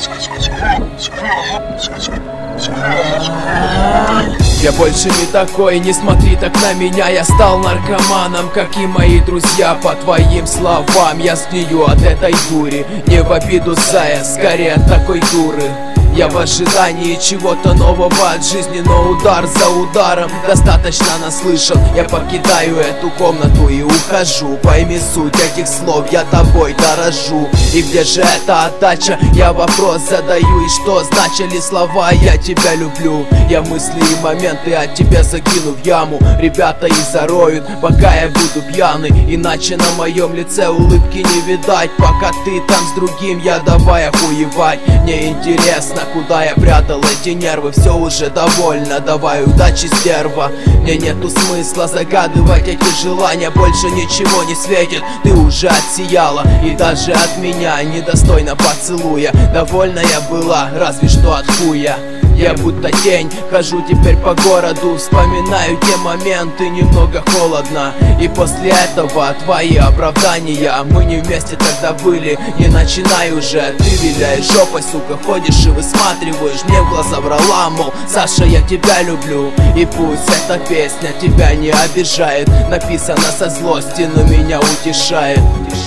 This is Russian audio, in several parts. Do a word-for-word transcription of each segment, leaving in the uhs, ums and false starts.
Я больше не такой, не смотри так на меня. Я стал наркоманом, как и мои друзья. По твоим словам, я сгнию от этой дури. Не в обиду, зая, скорее от такой дуры. Я в ожидании чего-то нового от жизни, но удар за ударом достаточно наслышан. Я покидаю эту комнату и ухожу. Пойми суть этих слов, я тобой дорожу. И где же эта отдача? Я вопрос задаю. И что значили слова «я тебя люблю»? Я мысли и моменты от тебя закину в яму. Ребята их зароют, пока я буду пьяный. Иначе на моем лице улыбки не видать. Пока ты там с другим, я давай охуевать. Мне интересно, куда я прятал эти нервы. Все уже довольно, давай удачи, стерва. Мне нету смысла загадывать эти желания. Больше ничего не светит, ты уже отсияла. И даже от меня недостойно поцелуя. Довольна я была, разве что от хуя. Я будто тень, хожу теперь по городу. Вспоминаю те моменты, немного холодно. И после этого твои оправдания. Мы не вместе тогда были, не начинай уже. Ты виляешь жопой, сука, ходишь и высматриваешь. Мне в глаза врала, мол, Саша, я тебя люблю. И пусть эта песня тебя не обижает. Написана со злости, но меня утешает.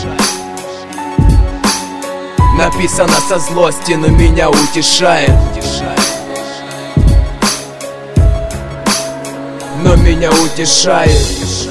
Написано со злости, но меня утешает. Но меня утешает.